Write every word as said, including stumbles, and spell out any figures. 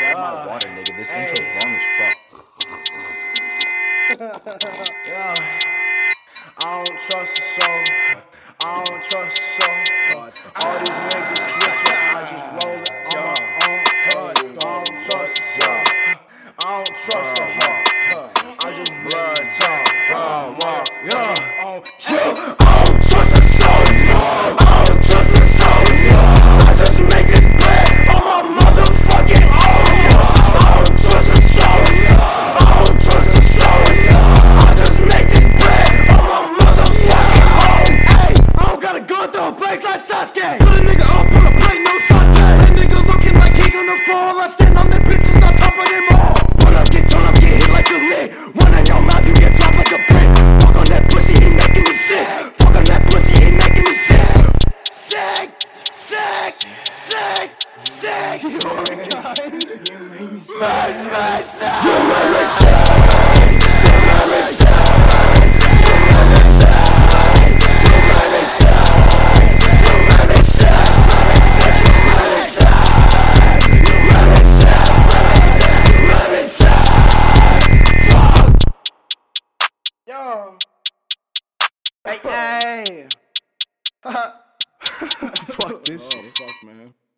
my water, nigga. This intro long as fuck. Yeah. I don't trust the soul. I don't trust the soul. All these niggas switch up. I just roll it on my own. I don't trust the soul. I don't trust the heart. I just blood talk. Run, walk. Yeah. Yeah, I don't trust the soul. I don't trust the soul. I just make this bread on my motherfucking own. I don't trust the soul. I don't trust the soul. I just make this bread on my motherfucking own. Hey, I don't gotta go through a place like Sasuke. Put a nigga up on a plate, no saute. That nigga looking like he gonna fall. I stand on them bitches, on top of them all. Run up, get torn up, get hit like a lick. One in your mouth, you get dropped like a brick. Fuck on that pussy, he making me sick. Fuck on that pussy, he making me sick. Sick, sick, sick, sick. You make me sick. You make me sick. You make me sick. You make me sick. You make me sick. You make me sick. You make me sick. You make me sick. You make me sick. Fuck. Yo. Hey, hey. Fuck this shit. Fuck, man.